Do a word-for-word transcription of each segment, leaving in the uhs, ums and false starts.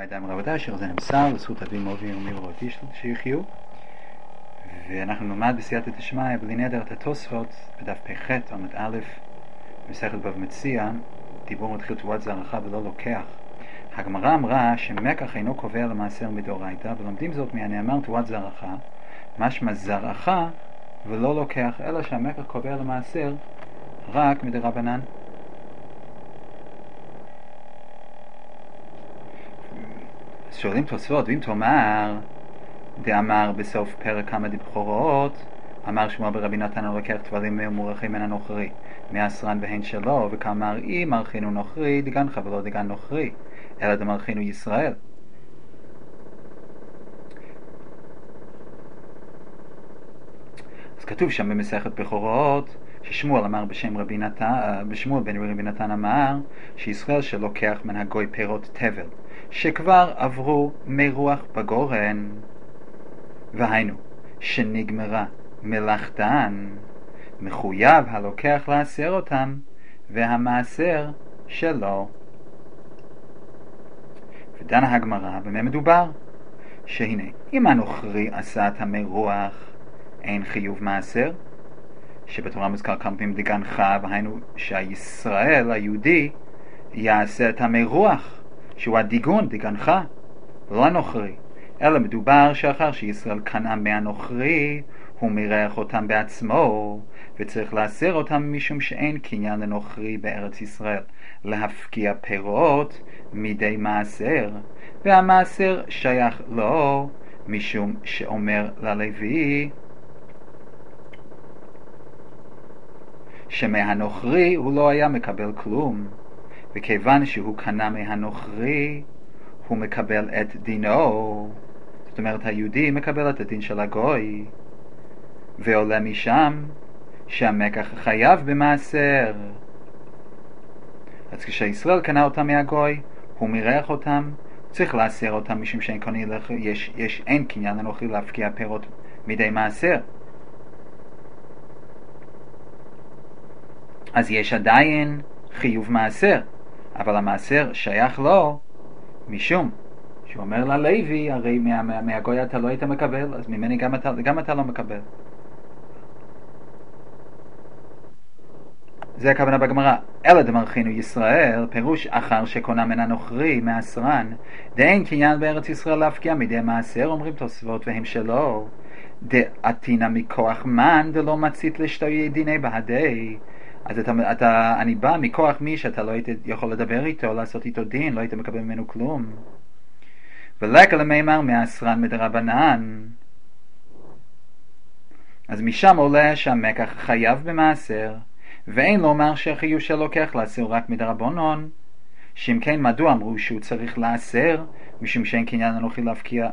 הידיים רבותיי, אשר זה נמסר לזכות אבי מובי ומי ורותי שיחיו. ואנחנו נלמד בסייעתא דשמיא בלי נדר את התוספות בדף פ"ח עמוד א' במסכת בבא מציעא, דיבור מתחיל תרועת זרעך ולא לוקח. הגמרא אמרה שמקח אינו קובע למעשר מדאורייתא, ולומדים זאת מהנאמר תרועת זרעך, משמע זרעך ולא לוקח, אלא שהמקח קובע למעשר רק מדרבנן. שואלים תוספות, ואם תאמר דאמר בסוף פרק כמה דבחורות, אמר שמואל ברבי נתן לוקח טבלים מורחים מן הנוכרי מעשרן והן שלו, וכאמר אי מרחינו נוכרי דגנך ולא דגן נוכרי, אלא דמרחינו ישראל. אז כתוב שם במסכת בכורות ששמואל אמר בשם רבי נתן, בשמואל בן רבי נתן אמר שישראל שלוקח מן הגוי פירות תבל שכבר עברו מרוח בגורן, והיינו שנגמרה מלאכתן, מחויב הלוקח לעשר אותם והמעשר שלו. ודנה הגמרא במה מדובר? שהנה אם הנוכרי עשה את המרוח אין חיוב מעשר, שבתורה מוזכר כמה פעמים דגנך, והיינו שהישראל היהודי יעשה את המרוח שהוא הדיגון, דגנך, לא הנוכרי, אלא מדובר שאחר שישראל קנה מהנוכרי הוא מרח אותם בעצמו, וצריך לאסר אותם משום שאין קניין לנוכרי בארץ ישראל להפקיע פירות מדי מעשר, והמעשר שייך לו משום שאומר ללוי שמהנוכרי הוא לא היה מקבל כלום, וכיוון שהוא קנה מהנוכרי הוא מקבל את דינו, זאת אומרת היהודי מקבל את הדין של הגוי, ועולה משם שהמקח חייב במעשר. אז כשישראל קנה אותם מהגוי הוא מרח אותם, צריך לאסר אותם משום שאין קונה, יש, יש, אין קניין לנוכרי להפקיע פירות מדי מעשר. אז יש עדיין חיוב מעשר, אבל המעשר שייך לו משום שהוא אומר ללוי, הרי מה, מה, מהגוי אתה לא היית מקבל, אז ממני גם אתה, גם אתה לא מקבל. זה הכוונה בגמרא. אלא דמרחינו ישראל, פירוש אחר שקונה מן הנוכרי מעשרן דאין קניין בארץ ישראל להפקיע מדי מעשר, אומרים תוספות והם שלו דעתינה מכוח מן דלא מצית לשתוי דיני בהדי. אז אתה, אתה, אני בא מכוח מי שאתה לא היית יכול לדבר איתו, לעשות איתו דין, לא היית מקבל ממנו כלום. ולקה למימר מעשרן מדרבנן, אז משם עולה שהמקח חייב במעשר, ואין לומר שהחיוב שלוקח לעשר רק מדרבנן, שאם כן מדוע אמרו שהוא צריך לעשר, משום שאין קניין אנוכי להפקיע.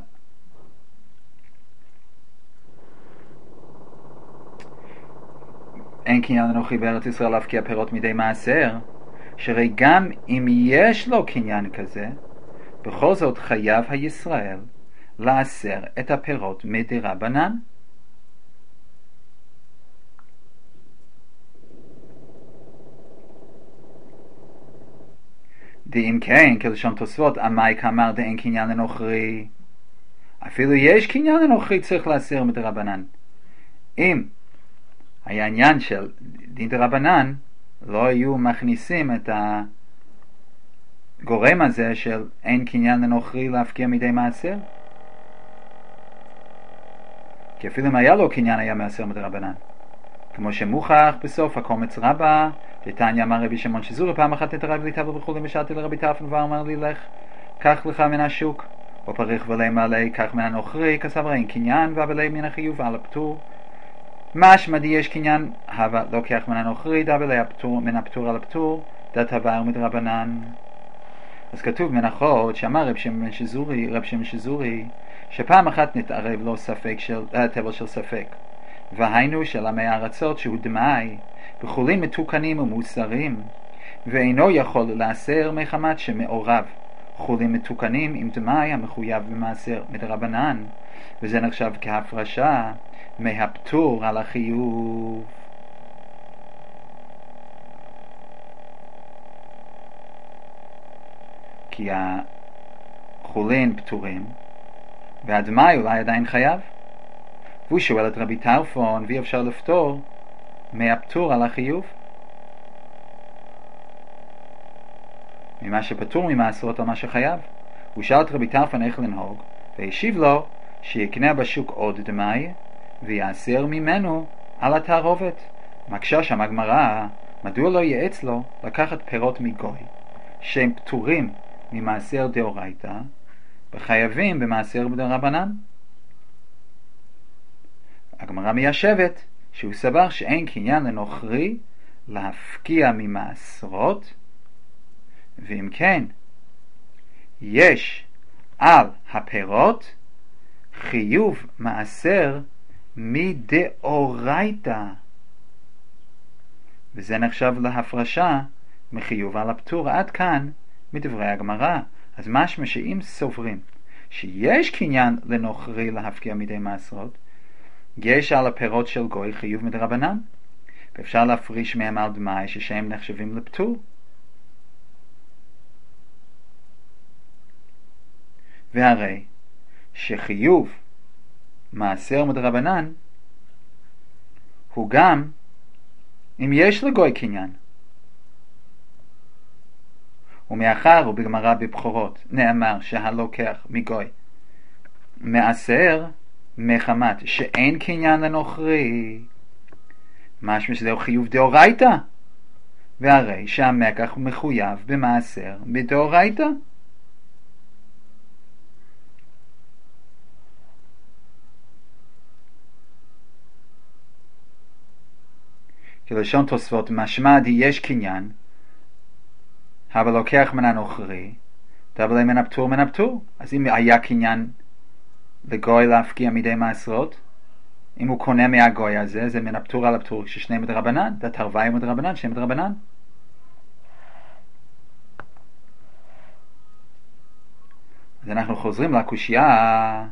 אין קניין אנוכי בארץ ישראל להפקיע פירות מדי מעשר, שהרי גם אם יש לו קניין כזה, בכל זאת חייב הישראל לעשר את הפירות מדרבנן. דאם כן, כלשון תוספות, עמי כאמר דאין קניין לנוכרי, אפילו יש קניין לנוכרי צריך לעשר מדרבנן. אם היה עניין של דין דרבנן, לא היו מכניסים את הגורם הזה של אין קניין לנוכרי להפקיע מדי מעשר, כי אפילו אם היה לו קניין היה מעשר מדרבנן, כמו שמוכח בסוף הקומץ רבה לתניא אמר רבי שמעון שזורי פעם אחת נתרב לי תבל וכולי משעתי לרבי טרפון ואמר לי לך קח לך מן השוק או פריך ולי מעלי קח מן הנוכרי, כסבר אין קניין ואבלי מן החיוב על הפטור, משמע די יש קניין הווה לוקח מן הנוכרי דאבלי הפטור מן הפטור על הפטור דת הוואר מדרבנן. אז כתוב מנחות שאמר רב שמעון שזורי רב שמעון שזורי שפעם אחת נתערב לו ספק של טבל של ספק, והיינו של עמי הארצות שהוא דמאי בחולין מתוקנים ומוסרים, ואינו יכול לעשר מחמת שמעורב חולין מתוקנים עם דמאי המחויב במעשר מדרבנן, וזה נחשב כהפרשה מהפטור על החיוב. כי חולין פטורים, והדמאי אולי עדיין חייב. והוא שואל את רבי טרפון, ואי אפשר לפתור מהפטור על החיוב, ממה שפטור ממעשרות על מה שחייב. הוא שאל את רבי טרפון איך לנהוג, והשיב לו שיקנה בשוק עוד דמאי ויעשר ממנו על התערובת. מקשה שם הגמרא, מדוע לא יעץ לו לקחת פירות מגוי שהם פטורים ממעשר דאורייתא וחייבים במעשר דרבנן? הגמרא מיישבת שהוא סבר שאין קניין לנוכרי להפקיע ממעשרות, ואם כן יש על הפירות חיוב מעשר מדאורייתא, וזה נחשב להפרשה מחיוב על הפטור. עד כאן מדברי הגמרא. אז משמע שאם סוברים שיש קניין לנוכרי להפקיע מדי מעשרות, יש על הפירות של גוי חיוב מדרבנן, ואפשר להפריש מהם על דמאי ששהם נחשבים לפטור. והרי שחיוב מעשר מדרבנן הוא גם אם יש לגוי קניין. ומאחר ובגמרא בבחורות נאמר שהלוקח מגוי מעשר מחמת שאין קניין לנוכרי, משמע שזהו חיוב דאורייתא, והרי שהמקח מחויב במעשר מדאורייתא. כלשון תוספות, משמע די יש קניין, אבל לוקח מן הנוכרי, אבל מן הפטור מן הפטור. אז אם היה קניין לגוי להפקיע מדי מעשרות, אם הוא קונה מהגוי הזה, זה מן הפטור על הפטור, ששני מדרבנן, זה תרווי מדרבנן, שני מדרבנן. אז אנחנו חוזרים לקושיה.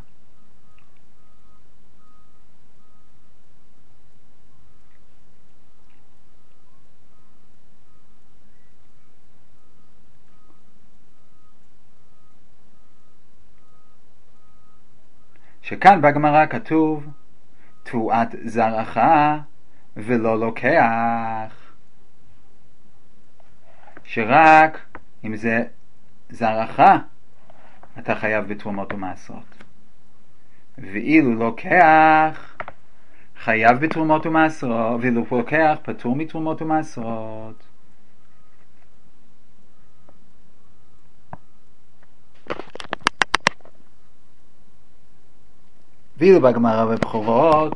שכאן בגמרא כתוב תבואת זרעך ולא לוקח, שרק אם זה זרעך אתה חייב בתרומות ומעשרות, ואילו לוקח חייב בתרומות ומעשרות, ואילו לוקח פטור מתרומות ומעשרות. ואילו בגמרא בבחורות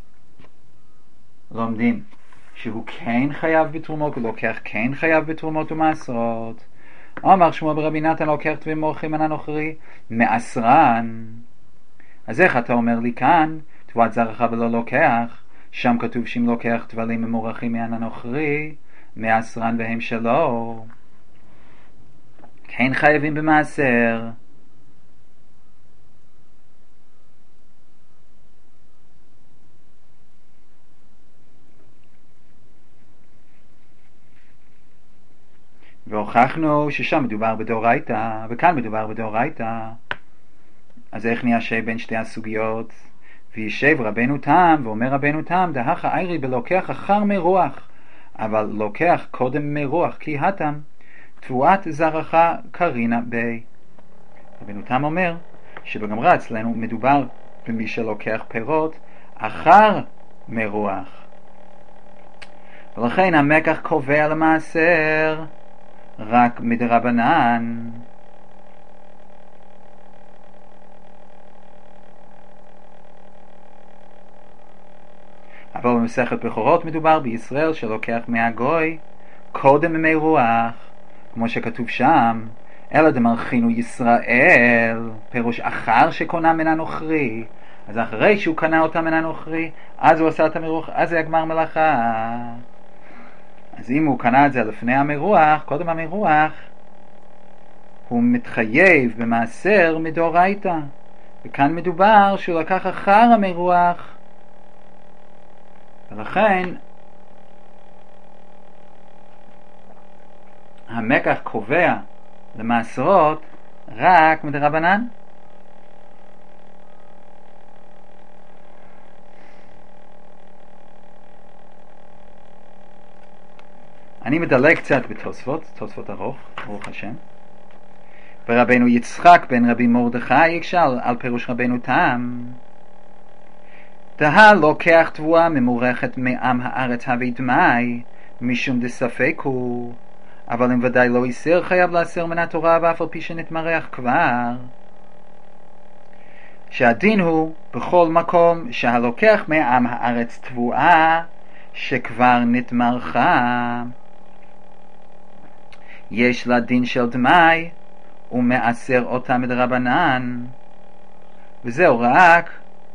לומדים שהוא כן חייב בתרומות, ולוקח כן חייב בתרומות ומעשרות. אמר שמואל ברבי נתן לוקח תבי מורחים מן הנוכרי מעשרן. אז איך אתה אומר לי כאן תבואת זרעך ולא לוקח? שם כתוב שאם לוקח תבלים ממורחים מן הנוכרי מעשרן והם שלו, כן חייבים במעשר. והוכחנו ששם מדובר בדאורייתא וכאן מדובר בדאורייתא. אז איך ניישב בין שתי הסוגיות? וישב רבנו תם ואומר רבנו תם דהכה איירי בלוקח אחר מרוח, אבל לוקח קודם מרוח, כי התם תבואת זרעך קרינה בי. רבנו תם אומר שבגמרא אצלנו מדובר במי שלוקח פירות אחר מרוח, ולכן המקח קובע למעשר רק מדרבנן. אבל במסכת בכורות מדובר בישראל שלוקח מהגוי קודם ממי רוח, כמו שכתוב שם, אלא דמלכינו ישראל, פירוש אחר שקונה מן הנוכרי. אז אחרי שהוא קנה אותה מן הנוכרי, אז הוא עשה את המרוח, אז זה הגמר מלאכה. אז אם הוא קנה את זה לפני המרוח, קודם המרוח, הוא מתחייב במעשר מדאורייתא. וכאן מדובר שהוא לקח אחר המרוח, ולכן המקח קובע למעשרות רק מדרבנן. אני מדלג קצת בתוספות, תוספות ארוך, ברוך השם. ורבנו יצחק בן רבי מרדכי יקשל על פירוש רבנו תם. דהה לוקח תבואה ממורכת מעם הארץ הביא דמי, משום דספק הוא, אבל אם ודאי לא יסר חייב להסר מן התורה ואף על פי שנתמרח כבר. שהדין הוא בכל מקום שהלוקח מעם הארץ תבואה שכבר נתמרחה, יש לה דין של דמי ומאסר אותה מדרבנן, וזהו רק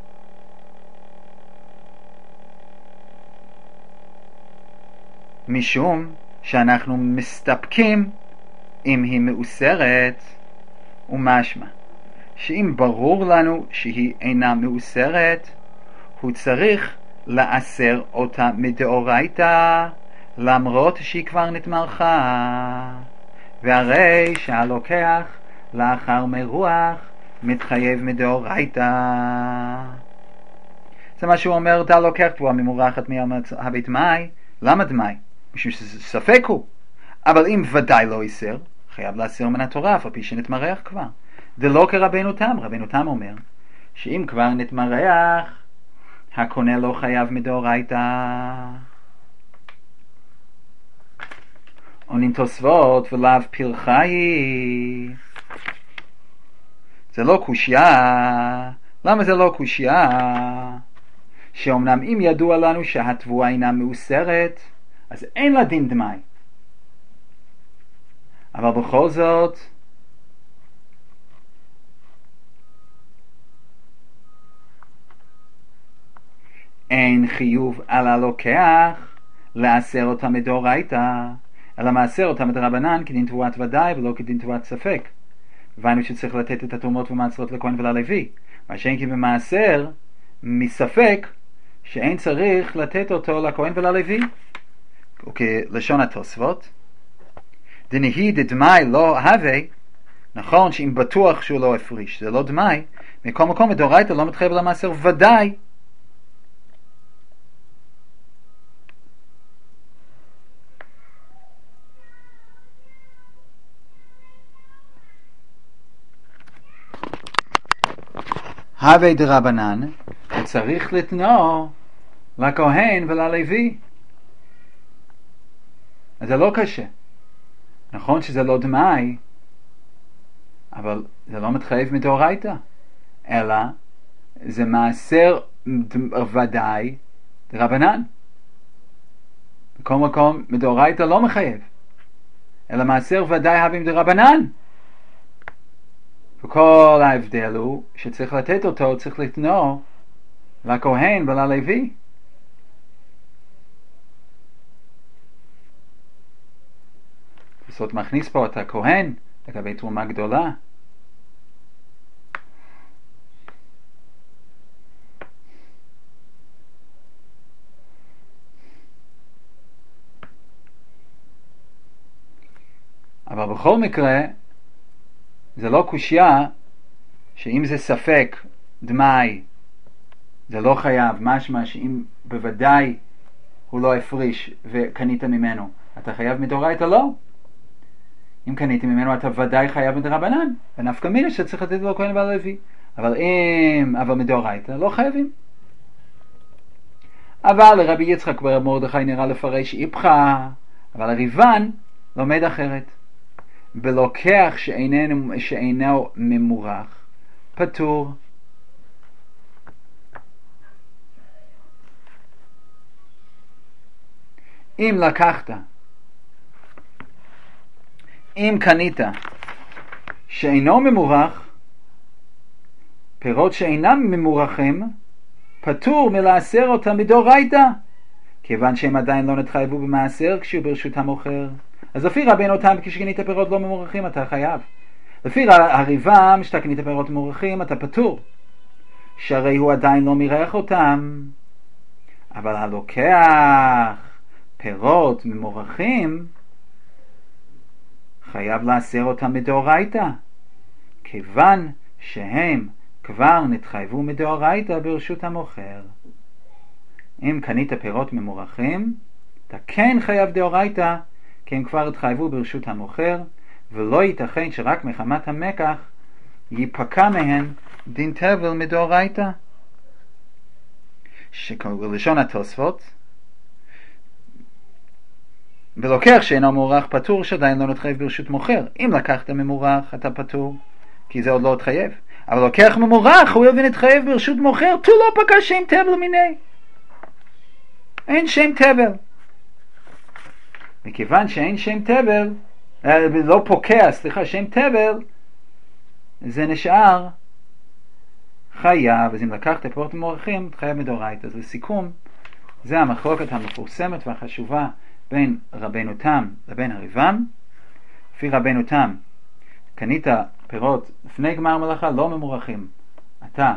משום שאנחנו מסתפקים אם היא מאוסרת, ומשמע שאם ברור לנו שהיא אינה מאוסרת, הוא צריך לאסר אותה מדאורייתא למרות שהיא כבר נתמרחה, והרי שהלוקח לאחר מרוח מתחייב מדאורייתא. זה מה שהוא אומר, דה לוקח תבואה ממורחת מעם הביא דמי. למה דמי? משום שספק הוא, אבל אם ודאי לא יסר חייב להסיר מן התורה אף על פי שנתמרח כבר. דלא כרבנו תם, רבנו תם אומר שאם כבר נתמרח הקונה לא חייב מדאורייתא. עונים תוספות ולאו פרחה היא. זה לא קושיה. למה זה לא קושיה? שאומנם אם ידוע לנו שהתבואה אינה מאוסרת, אז אין לה דין דמי. אבל בכל זאת, אין חיוב על הלוקח לאסר אותה מדאורייתא, אלא מאסר אותה מדרבנן כדין תבואת ודאי ולא כדין תבואת ספק. והיינו שצריך לתת את התרומות ומעשרות לכהן וללוי, מה שאין כי במעשר מספק שאין צריך לתת אותו לכהן וללוי. וכלשון התוספות, דנהי דדמי לא הווה, נכון שאם בטוח שהוא לא הפריש זה לא דמי, מכל מקום מדאורייתא לא מתחייב למעשר ודאי. הווה דרבנן, צריך לתנו לכהן וללוי. אז זה לא קשה. נכון שזה לא דמי, אבל זה לא מתחייב מדאורייתא, אלא זה מעשר ודאי דרבנן. בכל מקום מדאורייתא לא מחייב, אלא מעשר ודאי הווים דרבנן. וכל ההבדל הוא שצריך לתת אותו, צריך לתנו לכהן וללוי. זאת מכניס פה את הכהן לגבי תרומה גדולה. אבל בכל מקרה זה לא קושיה שאם זה ספק דמי זה לא חייב, משמע שאם בוודאי הוא לא הפריש וקנית ממנו אתה חייב מדאורייתא. לא, אם קניתי ממנו אתה ודאי חייב מדרבנן, ונפקא מינה שצריך לתת לו כהן ולוי. אבל אם אבל מדאורייתא לא חייבים. אבל לרבי יצחק ברב מרדכי נראה לפרש איפכא, אבל הריבן לומד אחרת. בלוקח שאיננו, שאינו ממורח פטור. אם לקחת, אם קנית שאינו ממורח, פירות שאינם ממורחים פטור מלאסר אותם מדאורייתא, כיוון שהם עדיין לא נתחייבו במעשר כשהוא ברשות המוכר. אז לפי רבנו תם כשקנית פירות לא ממורחים אתה חייב. לפי הריבם שאתה קנית פירות ממורחים אתה פטור, שהרי הוא עדיין לא מירח אותם. אבל הלוקח פירות ממורחים חייב לאסר אותם מדאורייתא, כיוון שהם כבר נתחייבו מדאורייתא ברשות המוכר. אם קנית פירות ממורחים, אתה כן חייב דאורייתא, כי הם כבר התחייבו ברשות המוכר, ולא ייתכן שרק מחמת המקח ייפקע מהן דין תבל מדאורייתא. שבלשון התוספות, ולוקח שאינו מורח פטור, שעדיין לא נתחייב ברשות מוכר. אם לקחת ממורח אתה פטור, כי זה עוד לא התחייב. אבל לוקח ממורח, הוא יבין להתחייב ברשות מוכר, תו לא פקע שם תבל מיני. אין שם תבל. מכיוון שאין שם תבל, לא פוקע, סליחה, שם תבל, זה נשאר חייב. אז אם לקחת פירות ממורחים, חייב מדאורייתא. אז לסיכום, זה המחלוקת המפורסמת והחשובה בין רבנו תם לבין הריב"ם. לפי רבנו תם, קנית פירות לפני גמר מלאכה לא ממורחים, אתה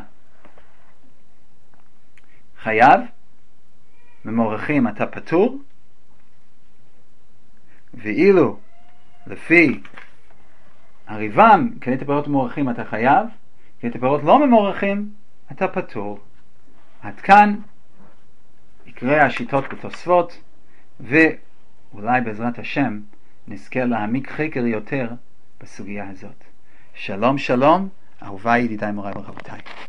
חייב, ממורחים אתה פטור. ואילו לפי הריב"ם, קנית פירות ממורחים אתה חייב, קנית פירות לא ממורחים אתה פטור. עד כאן יקרה השיטות בתוספות, ואולי בעזרת השם נזכה להעמיק חקר יותר בסוגיה הזאת. שלום שלום, אהוביי, ידידיי, מוריי ורבותיי.